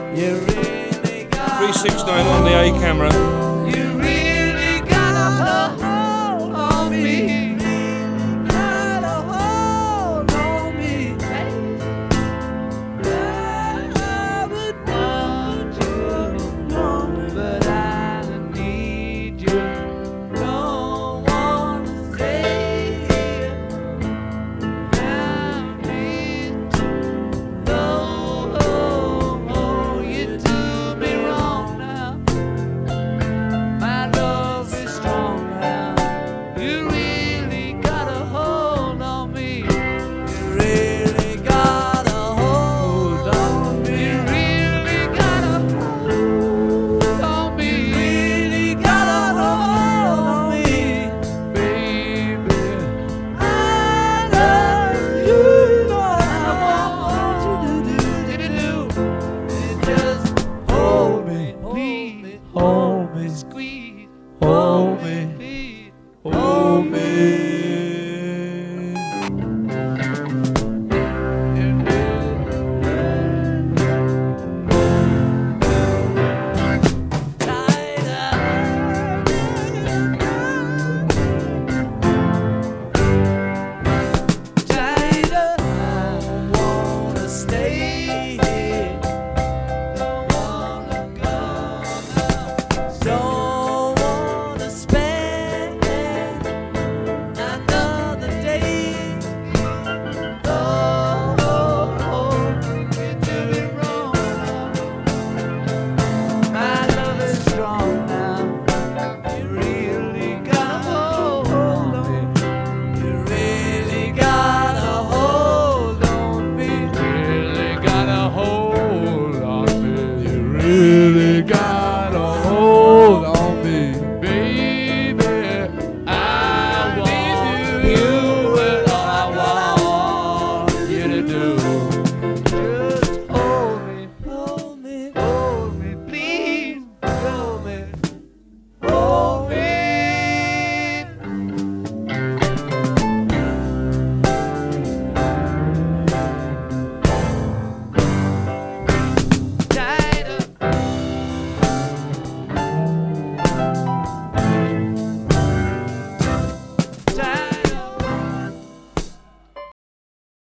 You really got 369 on the A camera. You really got a hold on me. Got a hold on me. I would want you more, but I need you. Don't wanna stay here. I need to go home. You do me wrong now. My love is strong now. You really got a hold on me. You really got a hold on me. You really got a hold on me. You really got a hold on me, baby. I love you. I want you to do. Just hold me, please. Hold me, squeeze. Hold me, please. Hold me. Tighter, I wanna stay here. Don't wanna go now. Don't wanna spend another day. Oh, you do it wrong now. My love is strong now. You really got a hold on me. You really got a hold on me. You really got a hold on me. You really